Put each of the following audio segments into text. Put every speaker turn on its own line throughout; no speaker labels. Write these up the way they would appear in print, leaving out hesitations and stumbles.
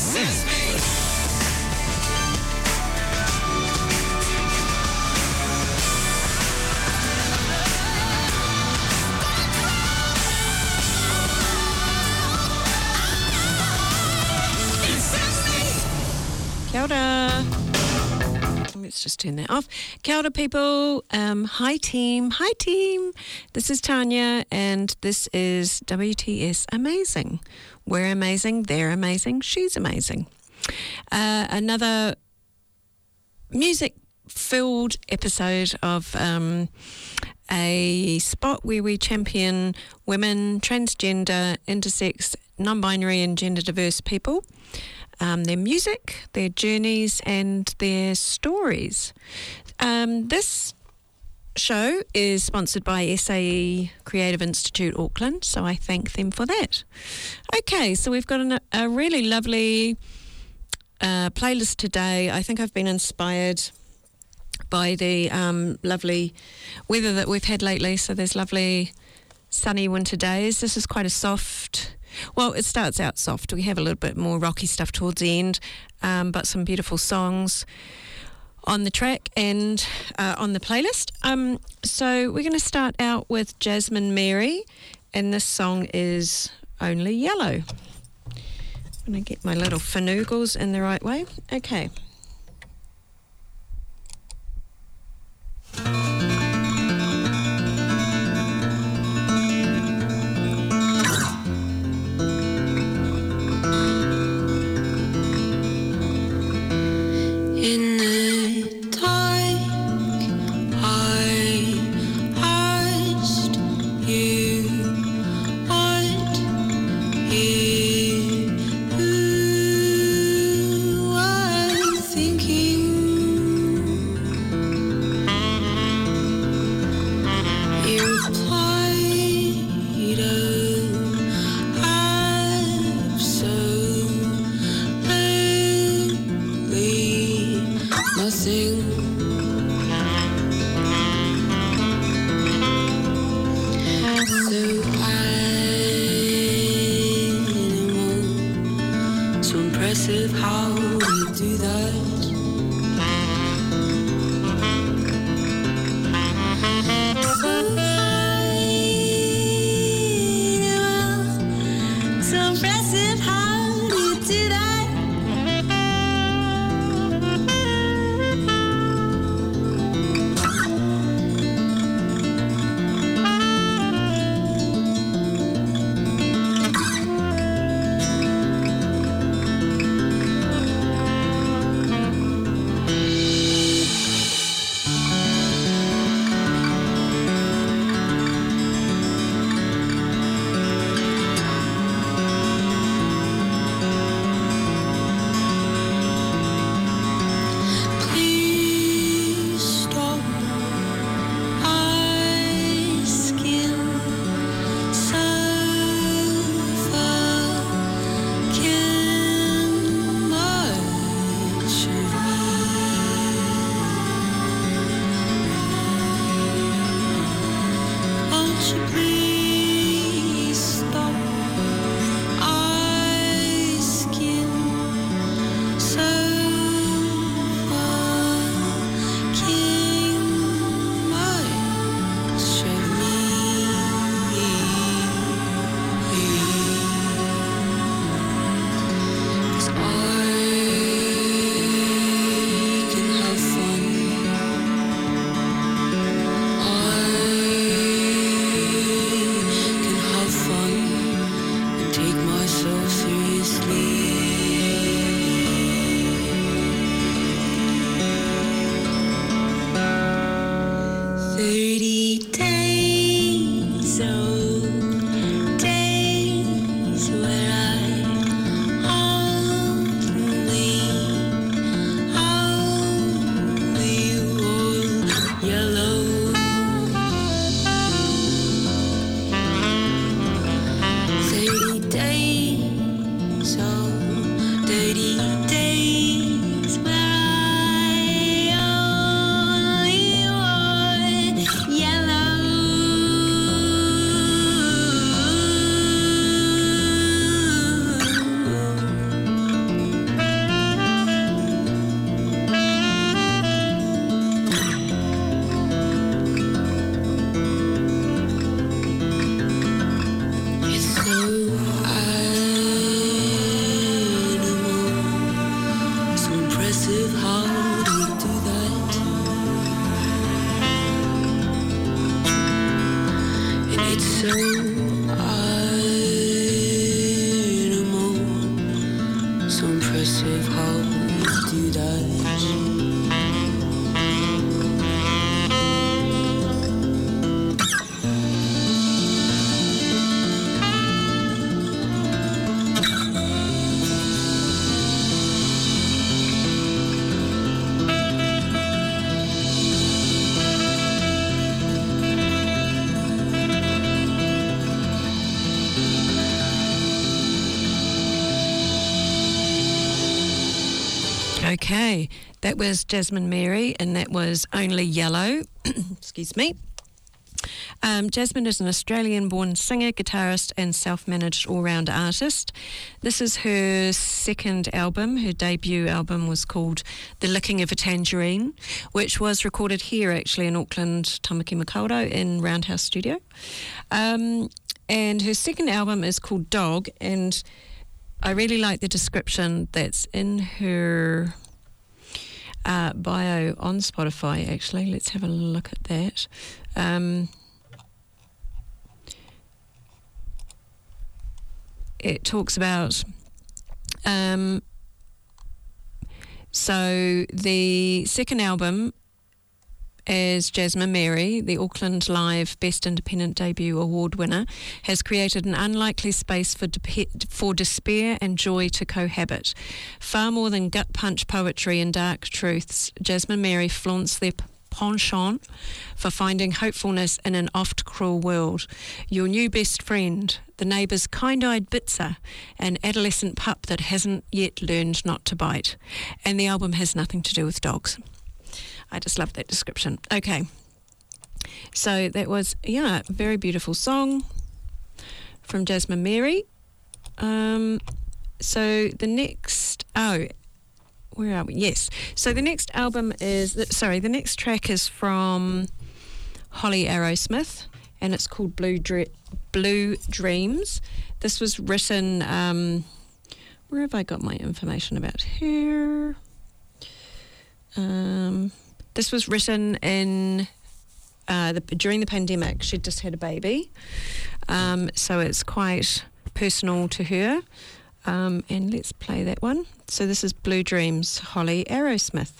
Kia ora. Let's just turn that off. Kia ora, people. Hi, team. Hi, team. This is Tanya, and this is WTS Amazing. We're amazing. They're amazing. She's amazing. Another music-filled episode of a spot where we champion women, transgender, intersex, non-binary and gender-diverse people. Their music, their journeys and their stories. This show is sponsored by SAE Creative Institute Auckland, so I thank them for that. Okay, so we've got a really lovely playlist today. I think I've been inspired by the lovely weather that we've had lately, so there's lovely sunny winter days. This is quite a soft... Well, it starts out soft. We have a little bit more rocky stuff towards the end, but some beautiful songs on the track and on the playlist. So we're going to start out with Jasmine Mary, and this song is Only Yellow. I'm going to get my little finagles in the right way. Okay.
In the dark, I asked you what you were thinking. You replied, absolutely nothing. So animal, so impressive how you do that. So animal, so impressive how you do that. Please stop asking suffocating much of me. Won't you please stop asking suffocating much of me? 'Cause I can have fun. I can have fun and take myself seriously. 30 days, days where I only wore yellow. 30 days, dirty days where I only wore yellow. So impressive how you do that.
Okay, that was Jasmine Mary, and that was Only Yellow. Excuse me. Jasmine is an Australian-born singer, guitarist and self-managed all-round artist. This is her second album. Her debut album was called The Licking of a Tangerine, which was recorded here actually in Auckland, Tamaki Makaurau in Roundhouse Studio. And her second album is called Dog, and I really like the description that's in her bio on Spotify, actually. Let's have a look at that. It talks about... so the second album as Jasmine Mary, the Auckland Live Best Independent Debut Award winner, has created an unlikely space for despair and joy to cohabit. Far more than gut punch poetry and dark truths, Jasmine Mary flaunts their penchant for finding hopefulness in an oft cruel world. Your new best friend, the neighbour's kind-eyed bitzer, an adolescent pup that hasn't yet learned not to bite. And the album has nothing to do with dogs. I just love that description. Okay. So that was, a very beautiful song from Jasmine Mary. So the next, where are we? Yes. So the next album is, the next track is from Holly Arrowsmith, and it's called Blue Dreams. This was written, where have I got my information about her? This was written in during the pandemic. She'd just had a baby, so it's quite personal to her. And let's play that one. So this is Blue Dreams, Holly Arrowsmith.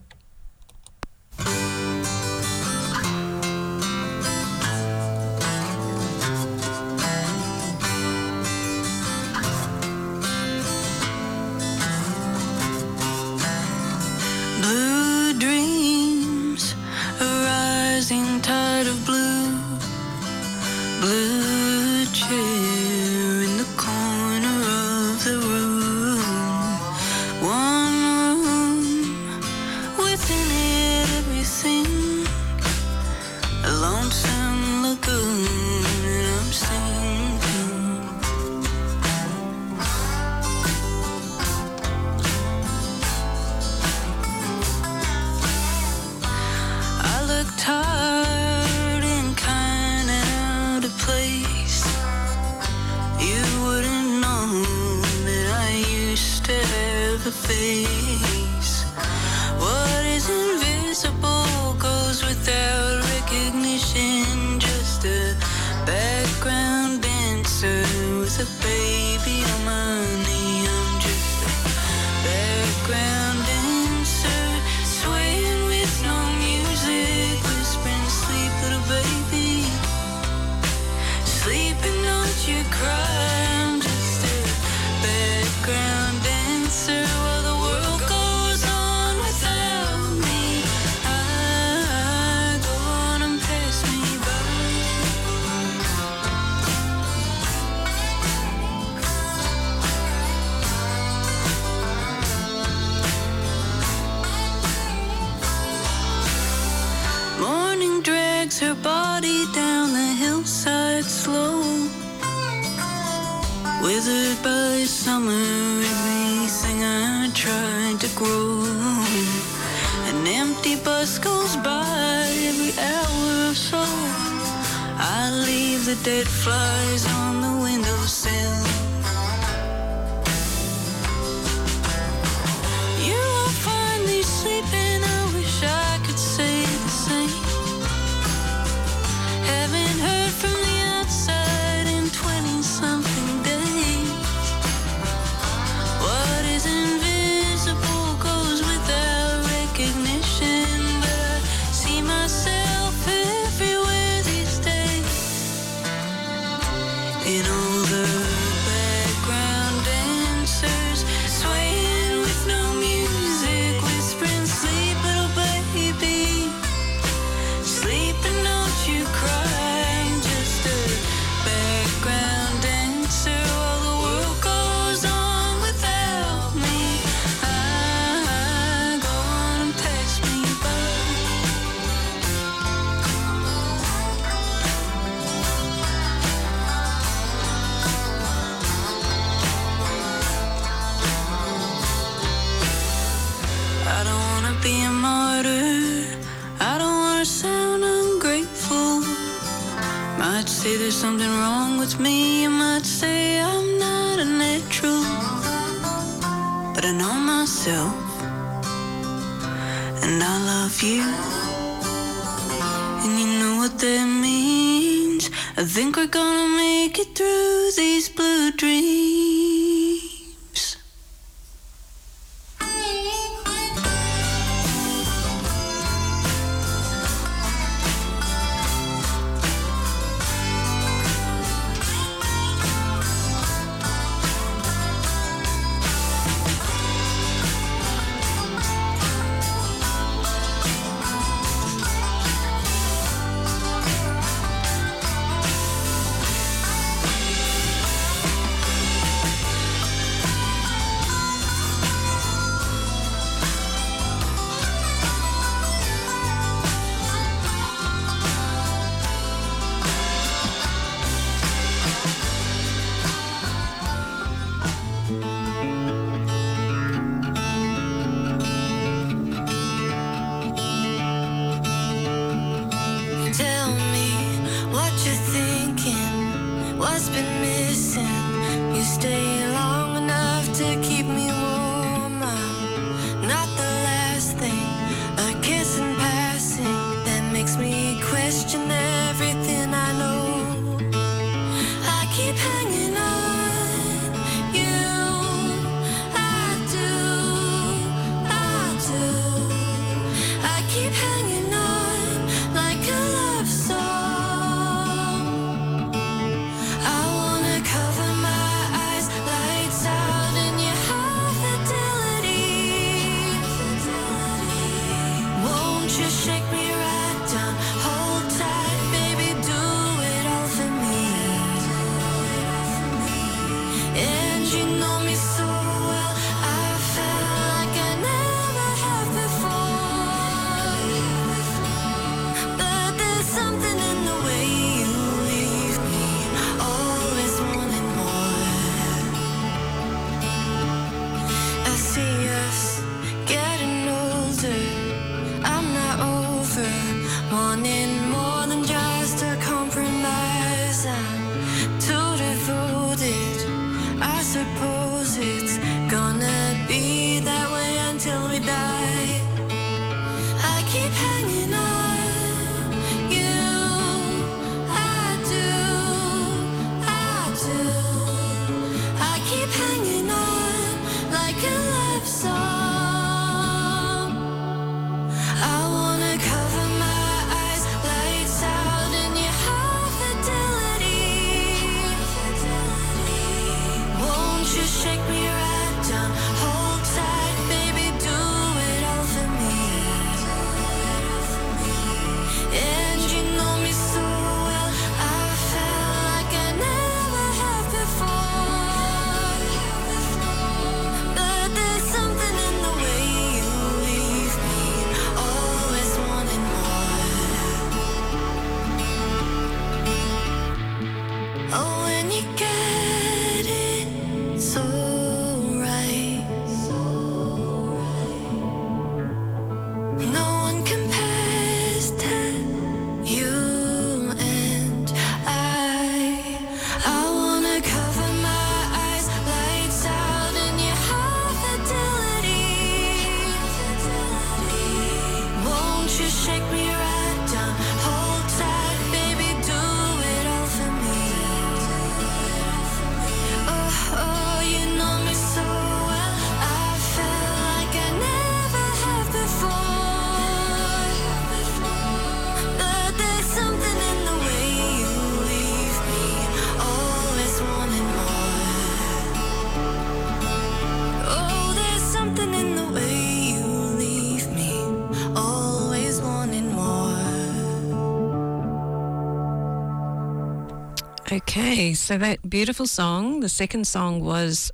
Her body down the hillside slow, withered by summer, everything I tried to grow. An empty bus goes by every hour or so. I leave the dead flies on the windowsill. You won't find me sleeping, I wish I could say the same. Haven't heard from the outside in 20-something days. What is might sound ungrateful. Might say there's something wrong with me. You might say I'm not a natural. But I know myself, and I love you. And you know what that means. I think we're gonna make it through these blue dreams.
Okay, so that beautiful song, the second song was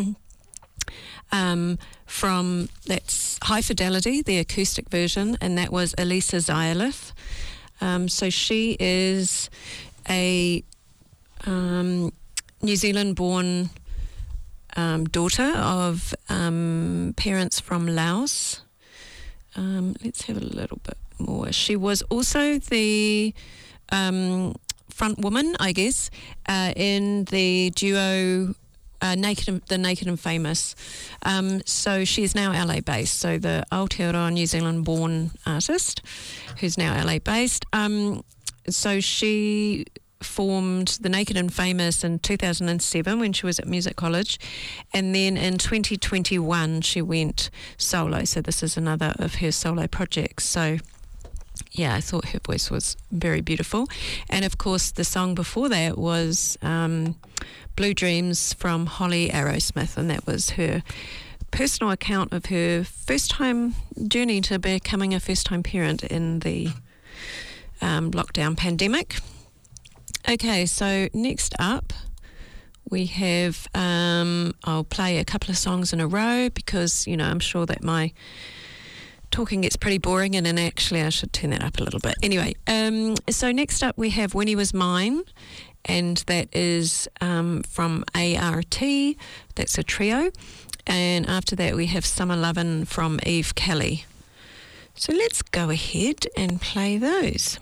from, that's High Fidelity, the acoustic version, and that was Elisa Zyalith. So she is a New Zealand-born daughter of parents from Laos. Let's have a little bit more? She was also the front woman, I guess, in the duo Naked and Famous. So she is now LA based. So the Aotearoa New Zealand born artist who's now LA based. So she formed the Naked and Famous in 2007 when she was at music college, and then in 2021 she went solo. So this is another of her solo projects. So yeah, I thought her voice was very beautiful. And of course the song before that was Blue Dreams from Holly Arrowsmith, and that was her personal account of her first time journey to becoming a first time parent in the lockdown pandemic. Okay, so next up we have, I'll play a couple of songs in a row because, you know, I'm sure that my talking gets pretty boring, and then actually I should turn that up a little bit. Anyway, so next up we have When He Was Mine, and that is from ART. That's a trio. And after that we have Summer Lovin' from Eve Kelly. So let's go ahead and play those.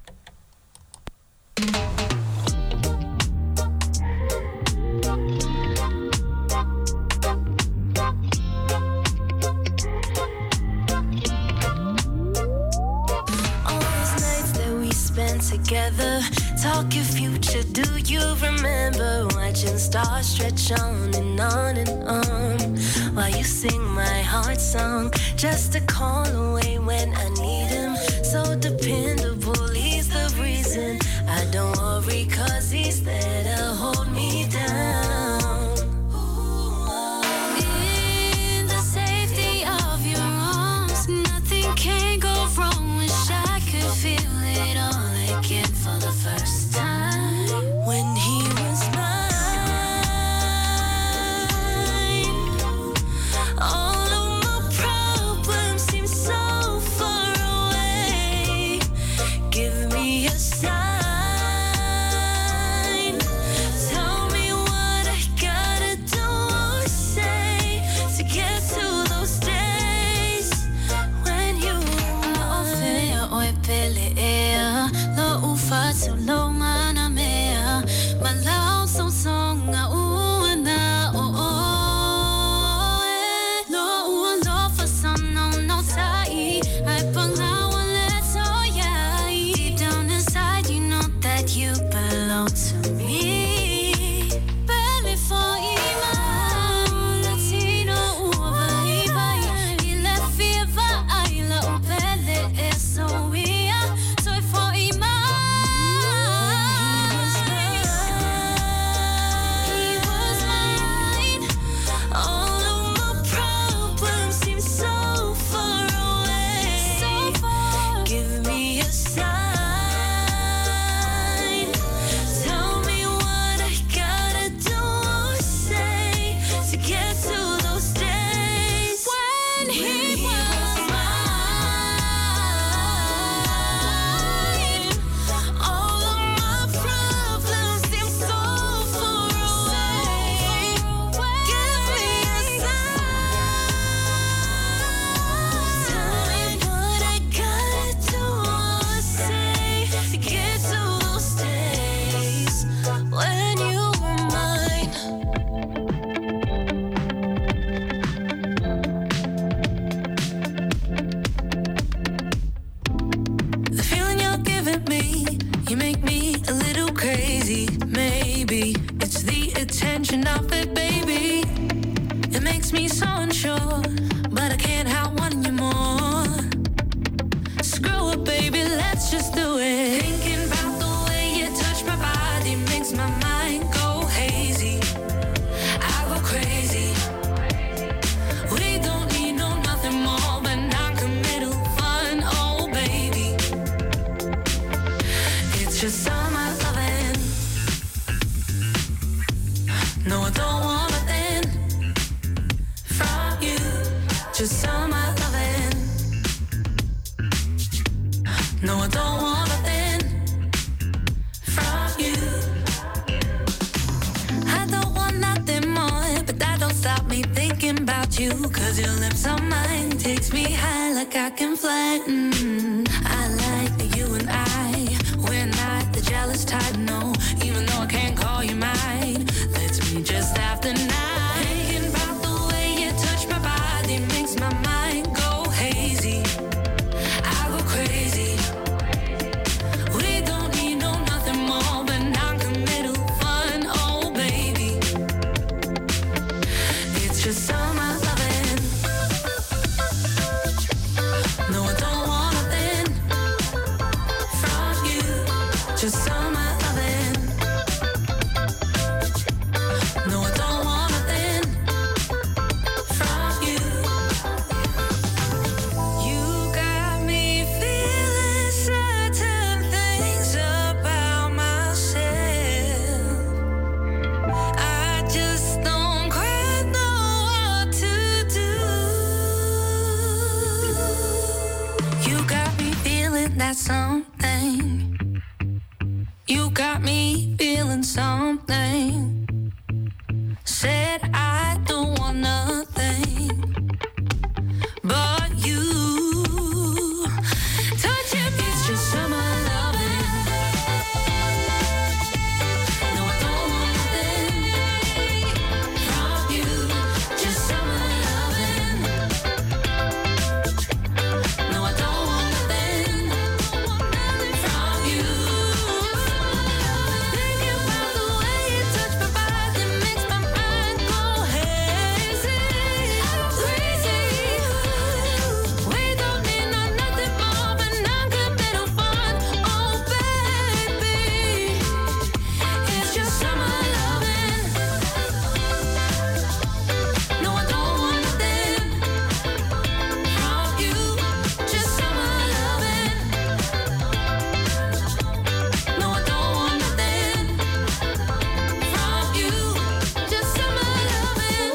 Together, talk your future. Do you remember watching stars stretch on and on and on while you sing my heart song? Just a call away when I need him. So dependable, he's the reason I don't worry, 'cause he's there to hold me down. In the safety of your arms, nothing can go wrong. Wish I could feel it all again for the first time. When he was mine, all of my problems seem so far away. Give me a sign. Tell me what I gotta do or say to get to those days when you so low mana mea malau so song a una o no no for some no tai I belong let's oh yeah. Deep down inside you know that you belong to me. Belly for ima Latino uva ile fever I love belly is so weird. So for ima Thinking about about you, 'cause your lips on mine takes me high like I can fly. I like that you and we're not the jealous type, no. Even though I can't call you mine, let's meet just after 9. Thinking about the way you touch my body makes my mind go hazy. I go crazy. We don't need no nothing more but non-committal fun, oh baby. It's just summer loving. No, I don't want nothing from you. Just summer loving. No, I don't want nothing from you. You got me feeling certain things about myself. I just don't quite know what to do. You got me feeling that something. You got me feeling something. Said I don't want nothing but you. Touch it, it's just summer loving. No, I don't want nothing from you. Just summer loving. No, I don't want nothing from you. Thinking about the way you touch my body makes my mind go hazy. Crazy. We don't need no nothing more but non-committal fun, oh baby. It's just summer loving. No, I don't want nothing from you. Just summer loving. No, I don't want nothing from you. Just summer loving.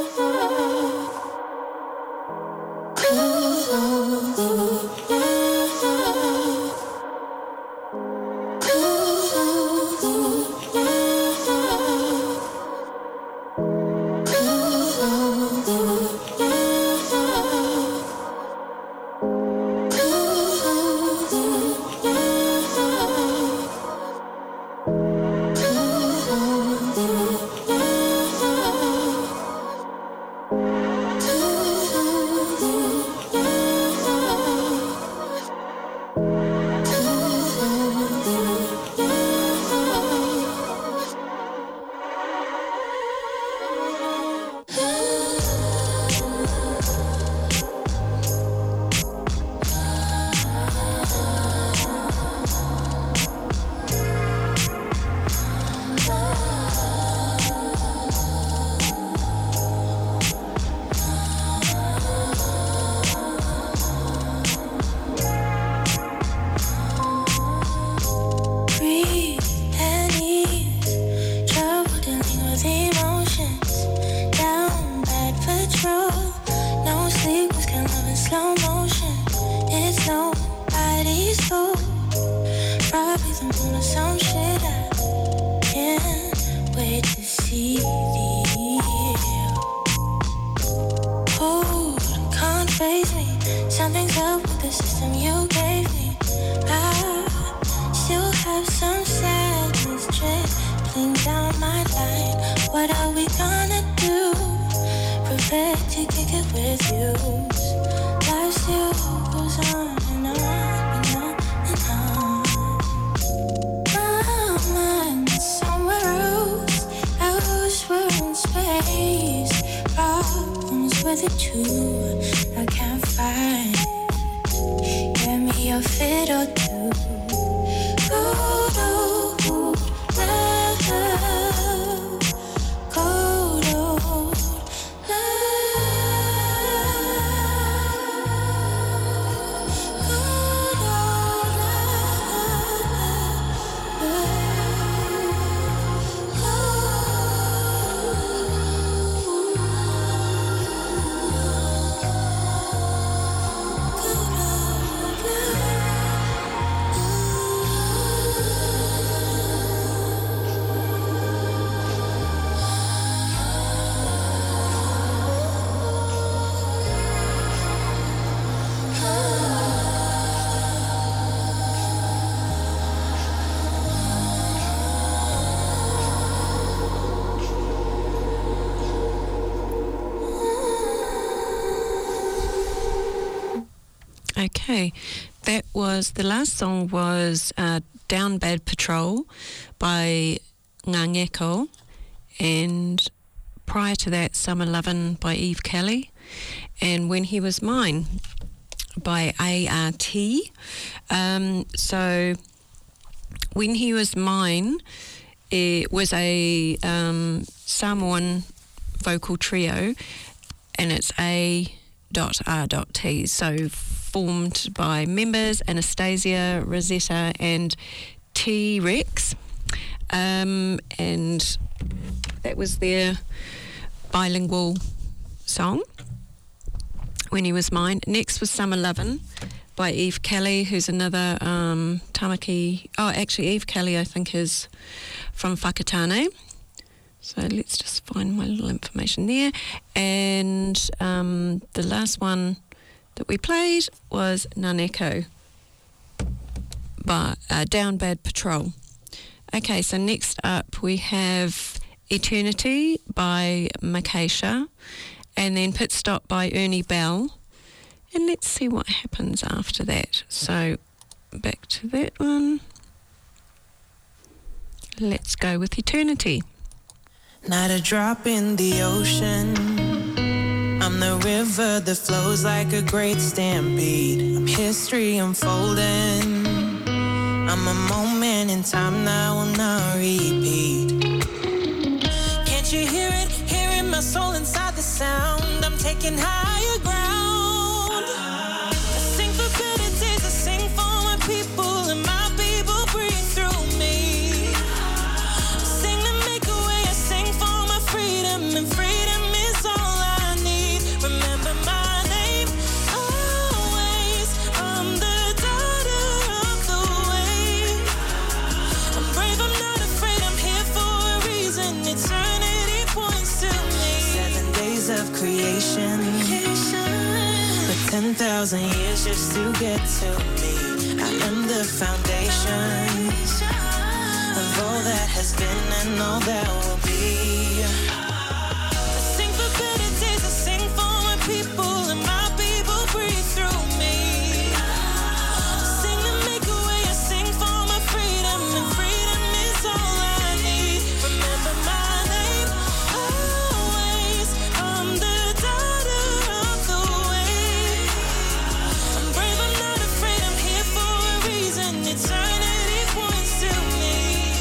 Breathe and ease. Trouble dealing with emotions. Down bad patrol. No sleep, was kind of in slow motion. It's nobody's fault. Probably the moon or some shit. I can't wait to see the hold, can't face me. Something's up with the system you gave me. I still have some sadness dripping down my line. What are we gonna do? Prepared to kick it with you. Life still goes on and on and on and on. My mind is somewhere else. Elsewhere in space. Problems with it too. I can't find. Get me a fit or two. Cold old love. Cold old love. Cold old love.
Okay, that was, the last song was Down Bad Patrol by Ngangeko, and prior to that, Summer Lovin' by Eve Kelly, and When He Was Mine by ART. So When He Was Mine, it was a Samoan vocal trio, and it's A.R.T, so formed by members Anastasia, Rosetta and T-Rex, and that was their bilingual song, When He Was Mine. Next was Summer Lovin' by Eve Kelly, who's another Tamaki. Oh, actually, Eve Kelly, I think, is from Whakatane. So let's just find my little information there. And the last one that we played was Ngangeko by Down Bad Patrol. Okay, so next up we have Eternity by Makesha, and then Pit Stop by Ernie Bell. And let's see what happens after that. So back to that one. Let's go with Eternity.
Not a drop in the ocean. I'm the river that flows like a great stampede. I'm history unfolding. I'm a moment in time that will not repeat. Can't you hear it? Hearing my soul inside the sound. I'm taking higher ground. I sing for better days. I sing for my people, and my people breathe through me. I sing to make a way. I sing for my freedom, and freedom is all I need. Remember my name always. I'm the daughter of the wave. I'm brave, I'm not afraid. I'm here for a reason. Eternity points to me. 7 days of creation, but 10,000 years just to get to me. I am the foundation of all that has been and all that will be. I sing for better days. I sing for my people, and my people breathe through me. I sing to make a way. I sing for my freedom, and freedom is all I need. Remember my name always. I'm the daughter of the wave. I'm brave, I'm not afraid. I'm here for a reason. Eternity points to me.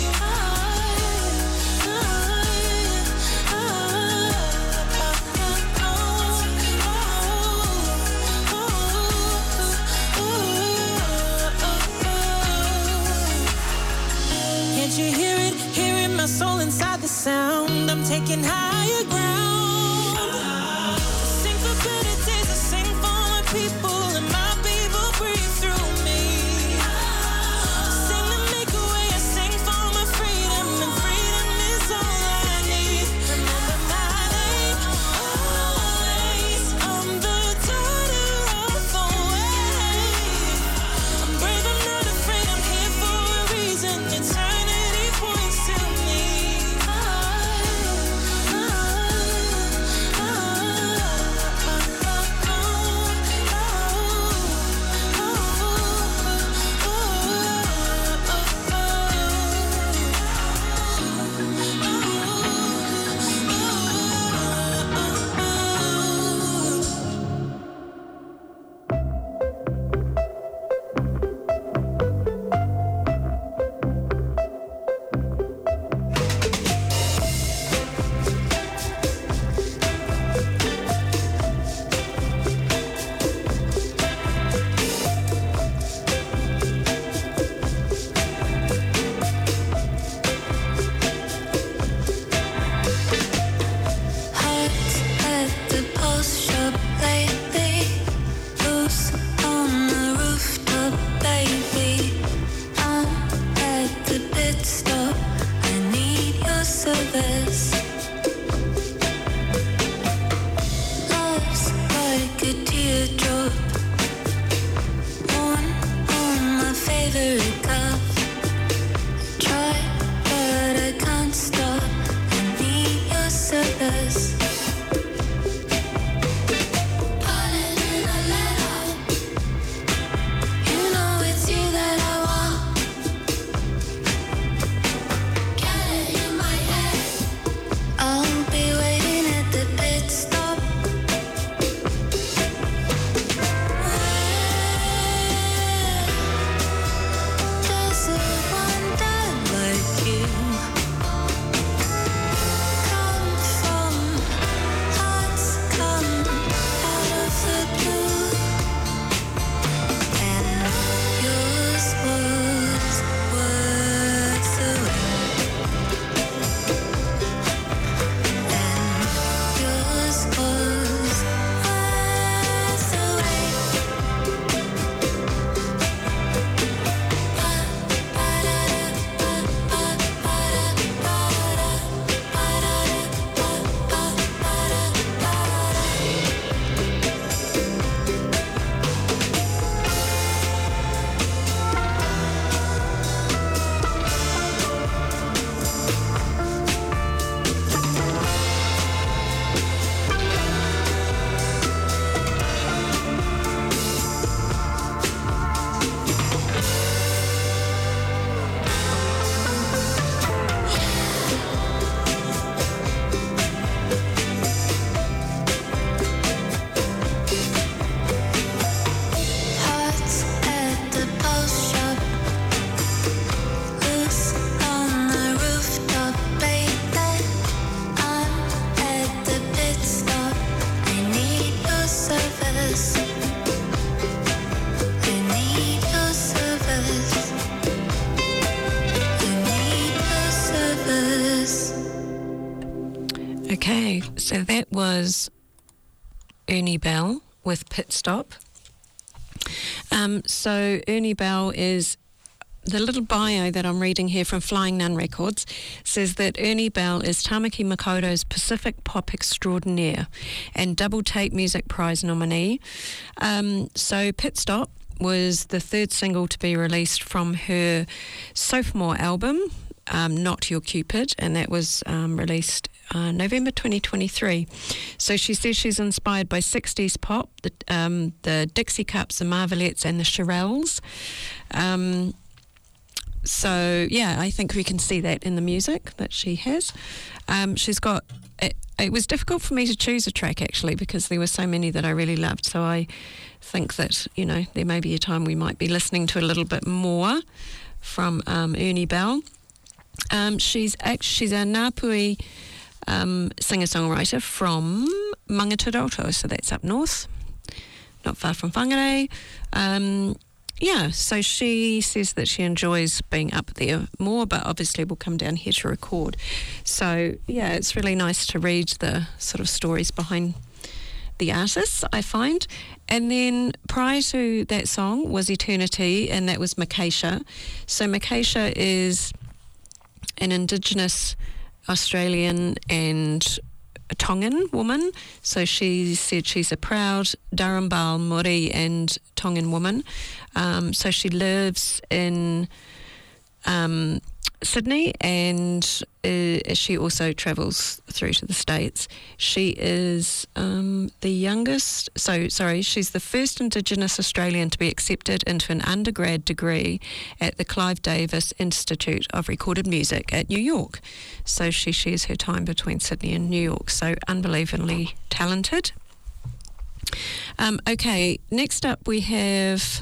Can't you hear it? Hearing my soul inside the sound. I'm taking higher ground. I sing for better days. I sing for my people, and my people breathe through me. I sing to make a way. I sing for my freedom, and freedom is all I need. Remember my name always. I'm the daughter of the wave. I'm brave, I'm not afraid. I'm here for a reason. Eternity points to me.
Okay, so that was Ernie Bell with Pit Stop. So Ernie Bell is, the little bio that I'm reading here from Flying Nun Records says that Ernie Bell is Tamaki Makaurau's Pacific Pop Extraordinaire and Double Tape Music Prize nominee. So Pit Stop was the third single to be released from her sophomore album, Not Your Cupid, and that was released November 2023. So she says she's inspired by 60s pop, the Dixie Cups, the Marvelettes and the Shirelles. So, yeah, I think we can see that in the music that she has. She's got... It was difficult for me to choose a track, actually, because there were so many that I really loved. So I think that, you know, there may be a time we might be listening to a little bit more from Ernie Bell. She's a Ngāpuhi singer-songwriter from Mangatoroto, so that's up north, not far from Whangarei. Yeah, so she says that she enjoys being up there more, but obviously will come down here to record. So, yeah, it's really nice to read the sort of stories behind the artists, I find. And then prior to that song was Eternity, and that was Makaisha. So Makaisha is an Indigenous Australian and a Tongan woman. So she said she's a proud Darumbal, Māori and Tongan woman. So she lives in Sydney, and she also travels through to the States. She is she's the first Indigenous Australian to be accepted into an undergrad degree at the Clive Davis Institute of Recorded Music at New York. So she shares her time between Sydney and New York, so unbelievably talented. Okay, next up we have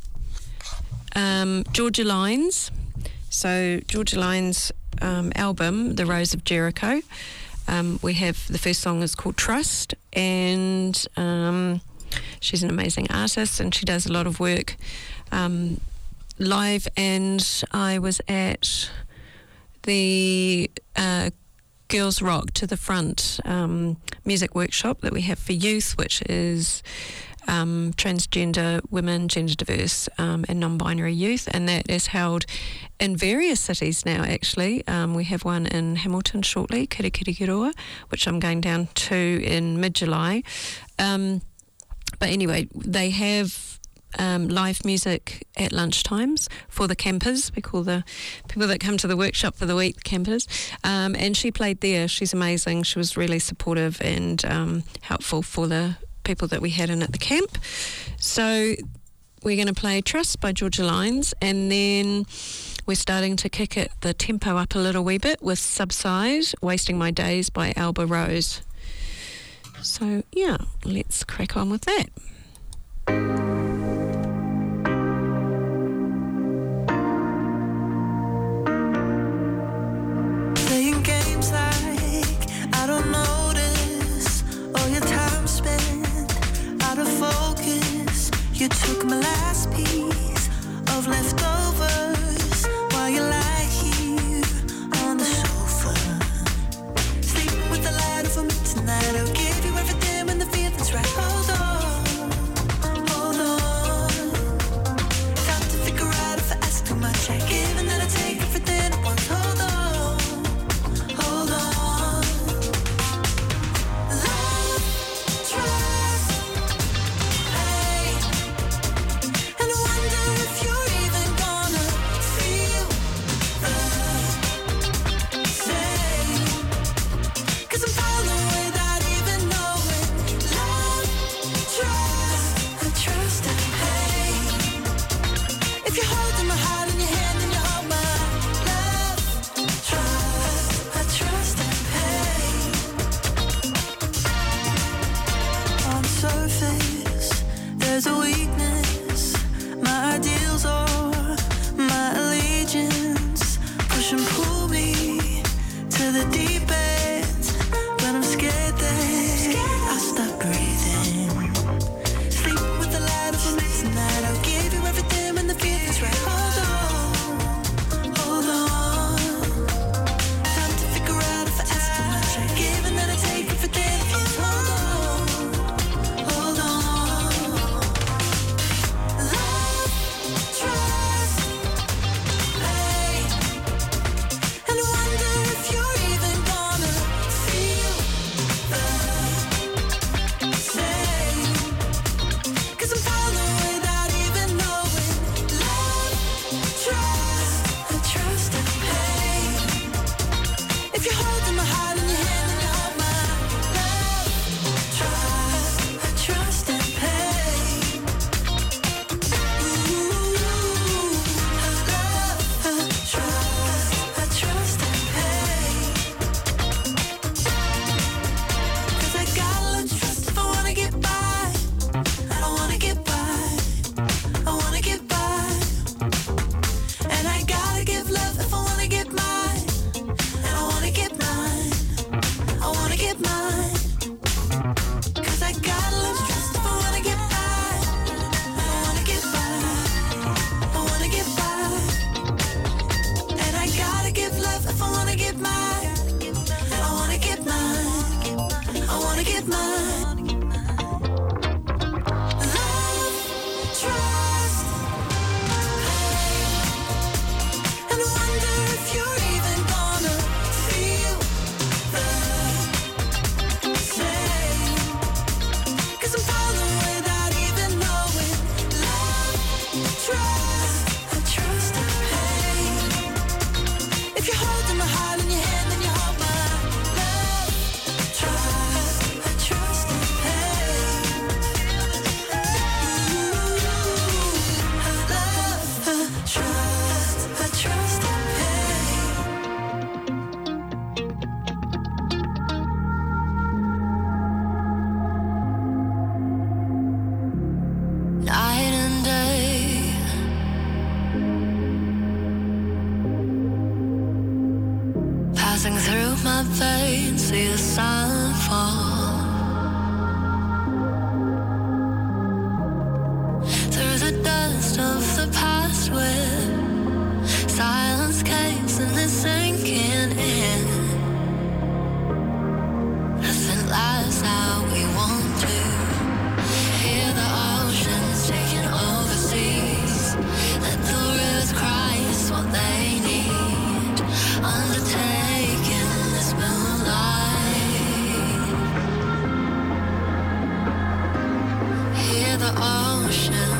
Georgia Lines. So Georgia Lines' album, The Rose of Jericho, we have the first song is called Trust, and she's an amazing artist and she does a lot of work live. And I was at the Girls Rock to the Front music workshop that we have for youth, which is transgender women, gender diverse and non-binary youth, and that is held in various cities now, actually. We have one in Hamilton shortly, Kirikiriroa, which I'm going down to in mid-July. But anyway, they have live music at lunchtimes for the campers. We call the people that come to the workshop for the week campers. And she played there. She's amazing. She was really supportive and helpful for the people that we had in at the camp. So we're going to play Trust by Georgia Lines, and then we're starting to kick the tempo up a little wee bit with Subside, Wasting My Days by Alba Rose. So yeah, let's crack on with that.
Playing games like I don't notice, all your time spent out of focus. You took my last piece of leftovers while you lie here on the sofa, sleeping with the light over me tonight. I'll give you everything when the feeling's right. Hold on, time to figure out if I ask too much. I give and then I take everything at once. Hold on. There's a weakness, my ideals or my allegiance push and pull me to the deep end. When I'm scared that I'll stop breathing, sleeping with the light of me tonight. I'll give you everything when the feeling's right. Hold on, time to figure out if I ask too much. I give and then I take
the dust of the past where silence caves and it's sinking in. Nothing lasts how we want to. Hear the oceans taking over seas. Let the rivers cry, it's what they need. Undertaking this moonlight. Hear the oceans.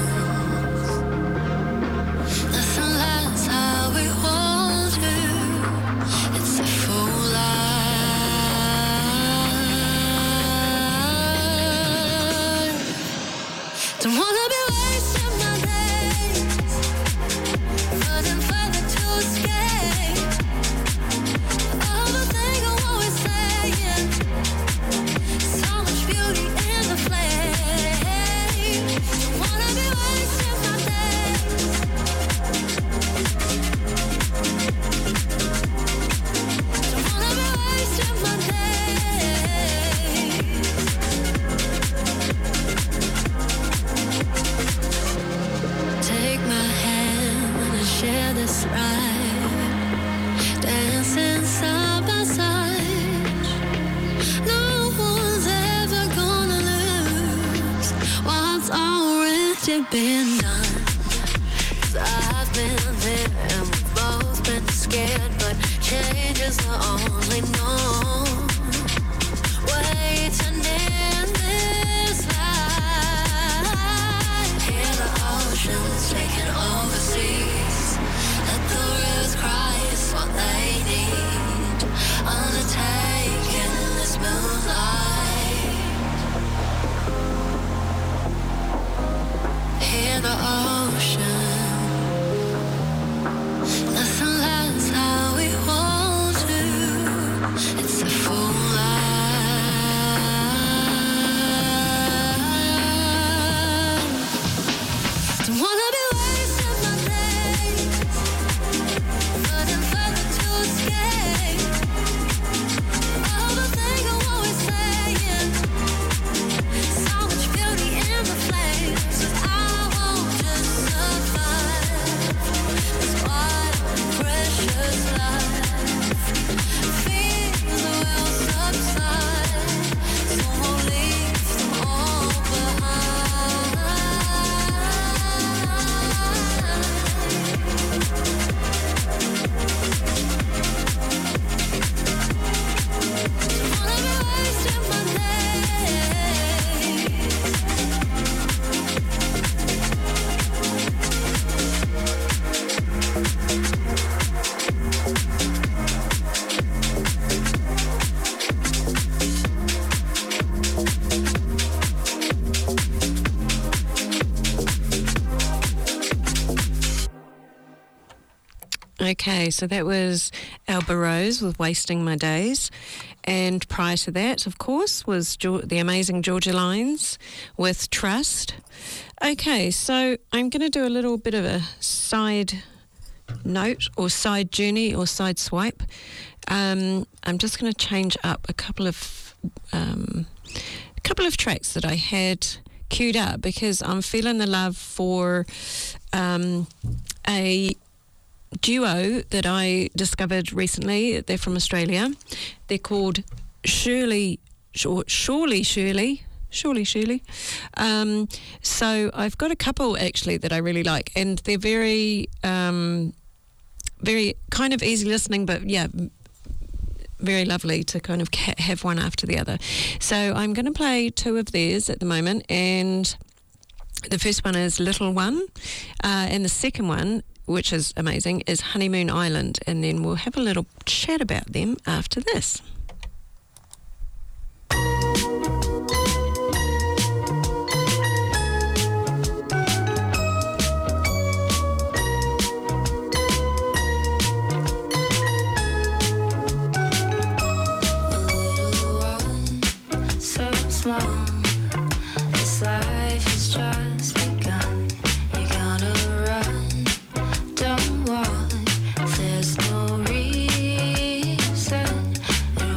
Nothing lasts how we want to. It's a full life. Don't wanna be wasting my days, further to escape. Overthink on what we're saying. So much beauty in the flame. Don't wanna be wasting my days. Don't wanna be wasting my days. Take my hand and share this ride. Dancing side by side. No one's ever gonna lose what's already been done. 'Cause I've been there and we've both been scared, but change is the only norm. Waiting in this life. Hear the oceans taking over seas. Let the rivers cry, it's what they need. Undertaking this moonlight. Hear the ocean. Nothing lasts how we want to. It's a full life. Don't wanna be wasting my days, further to escape. Overthink on what we're saying. So much beauty in the flames. 'Cause I won't just survive this wild, precious life. Fears will subside, so won't leave them all behind. Don't wanna be wasting my days.
Okay, so that was Alba Rose with Wasting My Days. And prior to that, of course, was the amazing Georgia Lines with Trust. Okay, so I'm going to do a little bit of a side note or side journey or side swipe. I'm just going to change up a couple of tracks that I had queued up because I'm feeling the love for a duo that I discovered recently. They're from Australia. They're called Surely Shirley. So I've got a couple actually that I really like, and they're very very kind of easy listening, but yeah, very lovely to kind of have one after the other. So I'm going to play two of theirs at the moment, and the first one is Little One, and the second one, which is amazing, is Honeymoon Island, and then we'll have a little chat about them after this.
There's no reason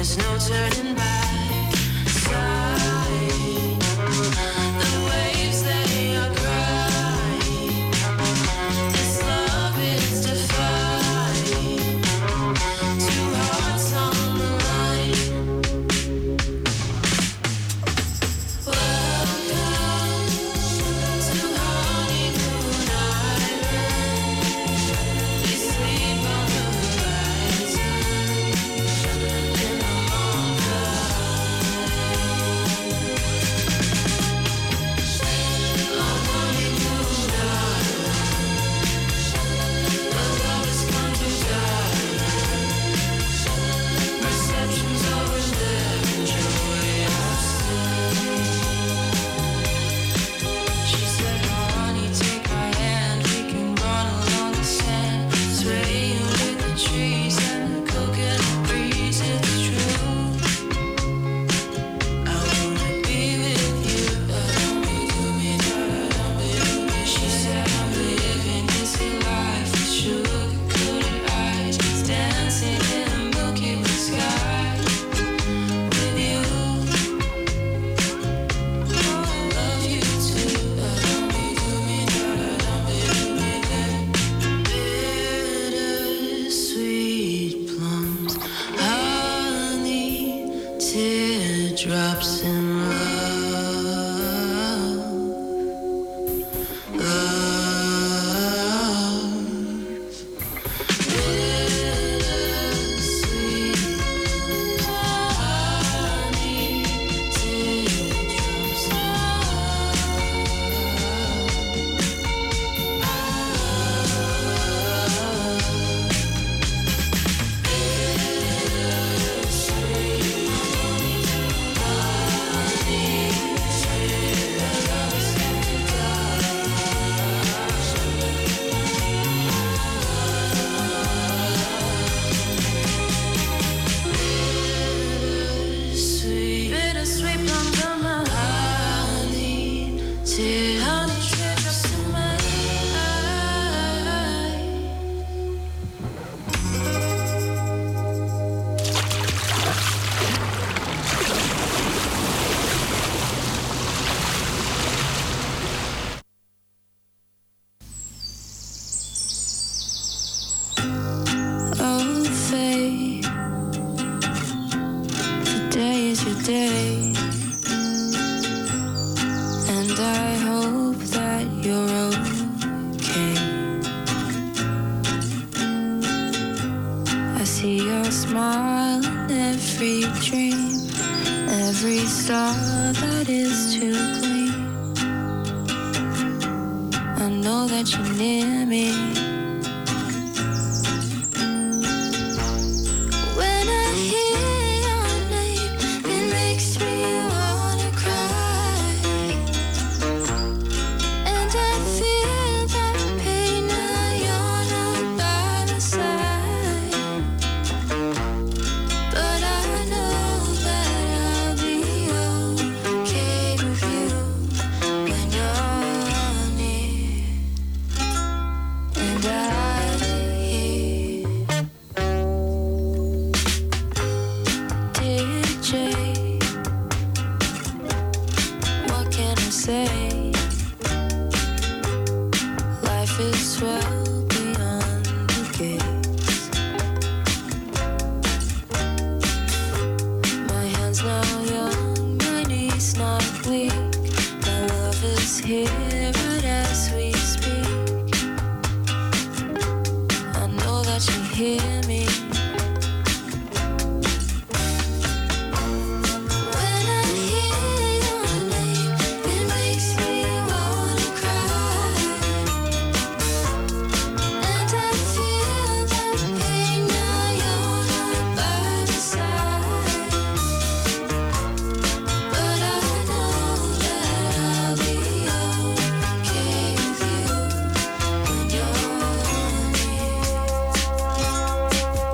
there's no turning back. Side, the waves they are crying. This love is defying. Two hearts on the line. Welcome to Honeymoon Island. We sleep on the horizon in the long on Honeymoon Island. The love has come to die. Reception's over there. Enjoy yourself. She said, honey, take my hand. We can run along the sand. Sway with the trees and the coconut breeze. It's true. I wanna be with you. She said, I'm living this life with sugar-coated eyes. Dancing in a milky way sky. With you. Oh, I love you too. Bittersweet plums, honey, teardrops in love, love. Bittersweet, honey, teardrops in bittersweet plums on my honey, teardrops in my eye. Oh, fate, today is your day, and I hope that you're okay. I see your smile in every dream, every star that is to gleam. I know that you're near me. When I hear your name, it makes me wanna cry. And I feel that pain now you're not by my side. But I know that I'll be okay with you when you're near. And I hear, dear Jay, what can I say? Life is well beyond the gates. My hands now young, my knees not weak. My love is here right as we speak. I know that you hear me. When I hear your name, it makes me wanna cry. And I feel that pain now you're not by my side. But I know that I'll be okay with you when you're near.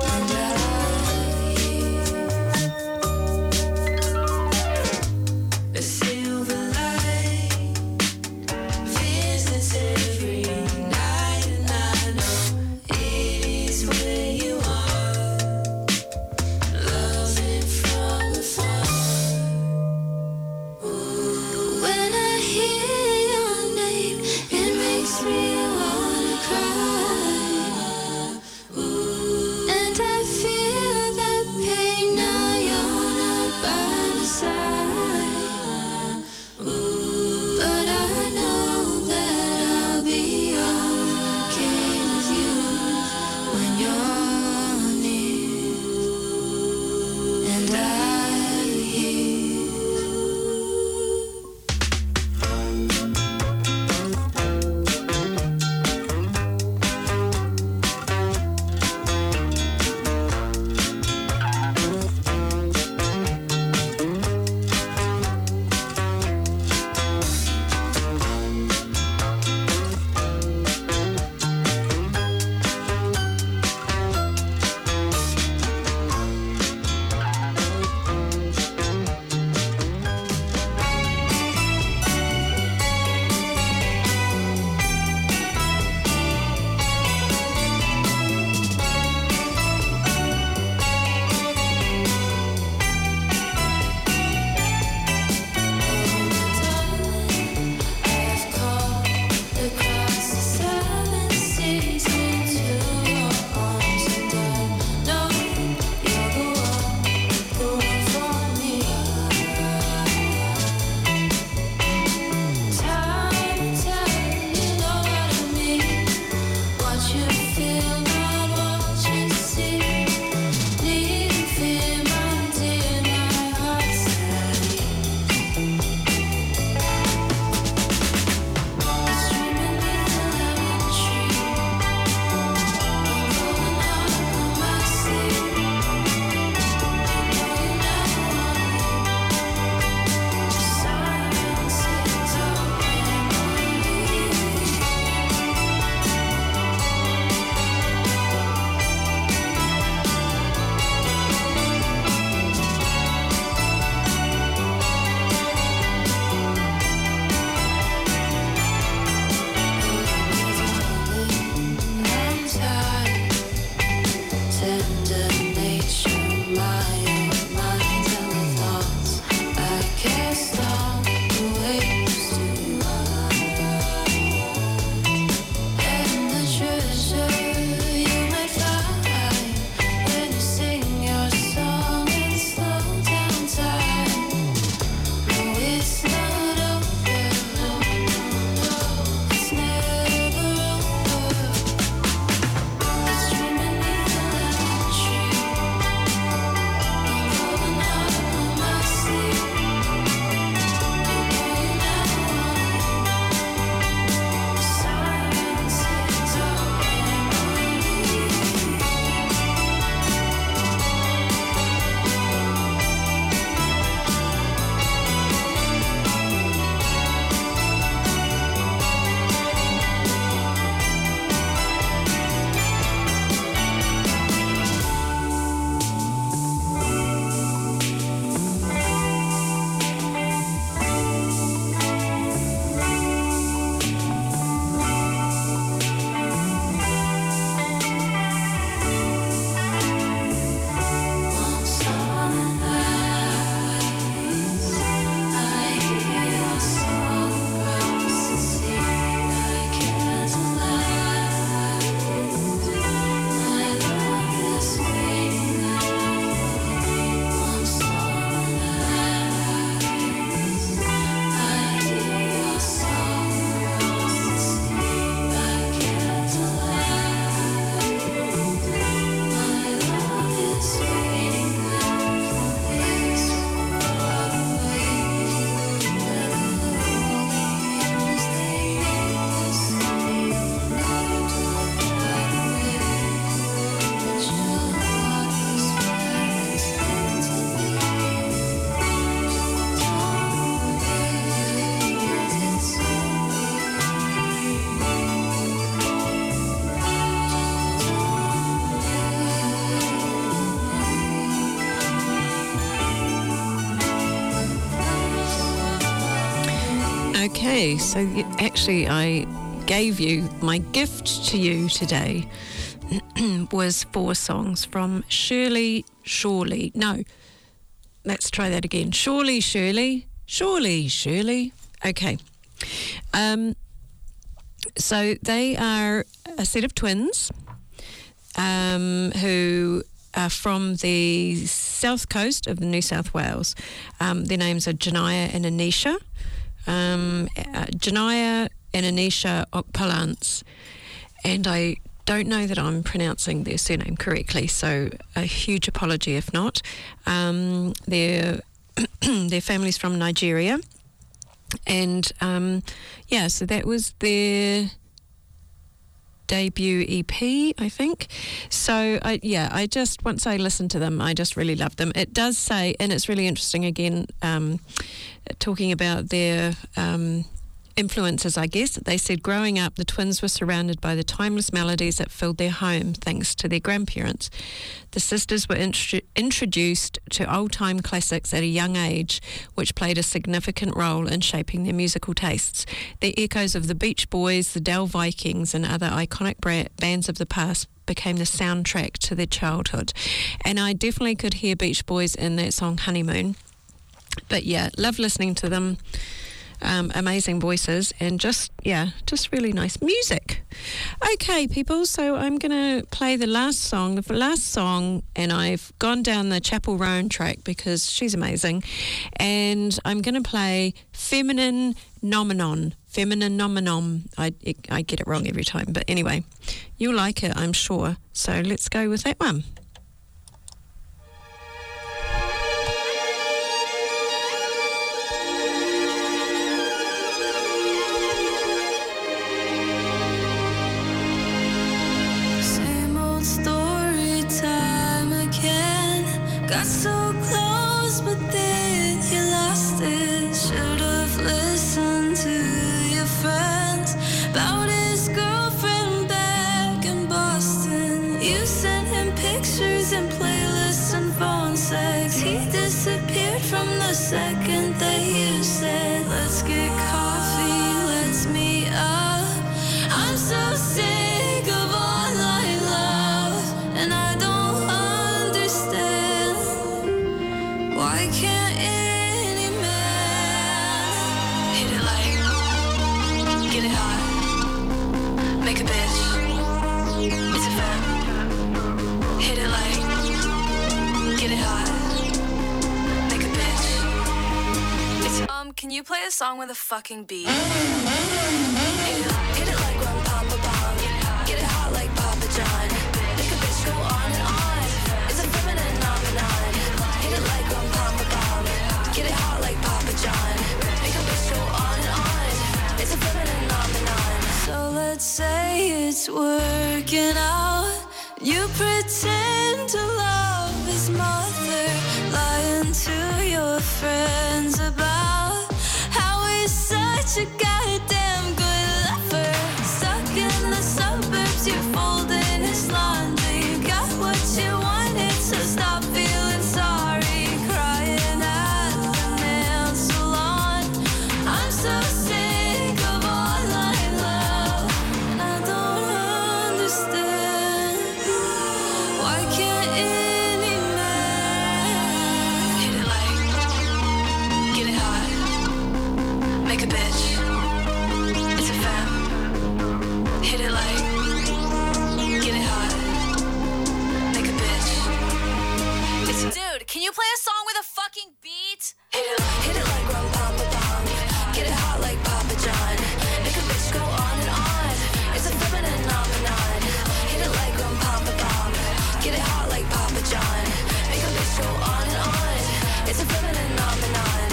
Okay, so actually I gave you, my gift to you today was 4 songs from Surely. No, let's try that again. Surely. Okay. So they are a set of twins who are from the south coast of New South Wales. Their names are Janaya and Anisha. Janaya and Anisha Okpalants. And I don't know that I'm pronouncing their surname correctly, so a huge apology if not. Their family's from Nigeria. And so that was their debut EP, I think. So I just, once I listened to them, I just really loved them. It does say, and it's really interesting again, talking about their influences, I guess. They said growing up, the twins were surrounded by the timeless melodies that filled their home thanks to their grandparents. The sisters were introduced to old-time classics at a young age, which played a significant role in shaping their musical tastes. The echoes of the Beach Boys, the Dell Vikings, and other iconic bands of the past became the soundtrack to their childhood. And I definitely could hear Beach Boys in that song Honeymoon. But yeah, love listening to them. Amazing voices and just really nice music. Okay, people, so I'm going to play the last song, and I've gone down the Chapel Roan track because she's amazing, and I'm going to play Feminine Nomenon. I get it wrong every time, but anyway, you'll like it, I'm sure. So let's go with that one.
Got so close, but then you lost it. Should've listened to your friends about his girlfriend back in Boston. You sent him pictures and playlists and phone sex. He disappeared from the second that you said, let's get coffee, let's meet up. I'm so sick of online love, and I don't understand. Why can't any man hit it like, get it hot, make a bitch, it's a fact. Hit it like, get it hot, make a bitch, it's a can you play a song with a fucking beat? Hit it like Rum Papa Bomb, get it hot like Papa John, make a bitch go on and on, it's a feminine phenomenon. Hit it like Rum Papa Bomb, get it hot like Papa John, make a bitch go on and on, it's a feminine phenomenon. So let's say it's working out, you pretend to love his mother, lying to your friends about how he's such a goddamn good lover. Stuck in the suburbs, you're folding his laundry. You got what you wanted, so stop feeling sorry. Crying at the nail salon. I'm so sick of online love, and I don't understand. Why can't any man hit it like, get it hot, make a bitch, it's a fam. Hit it like, get it hot, make a bitch, it's a dude, can you play a song with a fucking beat? Hit it like Rum Papa Bomb, get it hot like Papa John, make a bitch go on and on, it's a feminine phenomenon. Hit it like Rum Papa Bomb, get it hot like Papa John, make a bitch go on and on, it's a feminine phenomenon.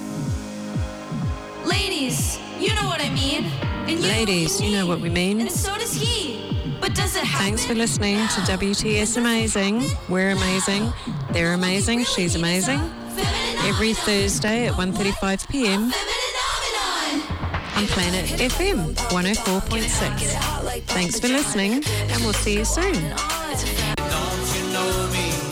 Ladies, you know what I mean. And
Ladies, you know what we mean.
And so does he. But does it happen?
Thanks for listening to WTS Amazing. We're amazing. They're amazing. She's amazing. Every Thursday at 1:35 p.m. on Planet FM 104.6. Thanks for listening, and we'll see you soon.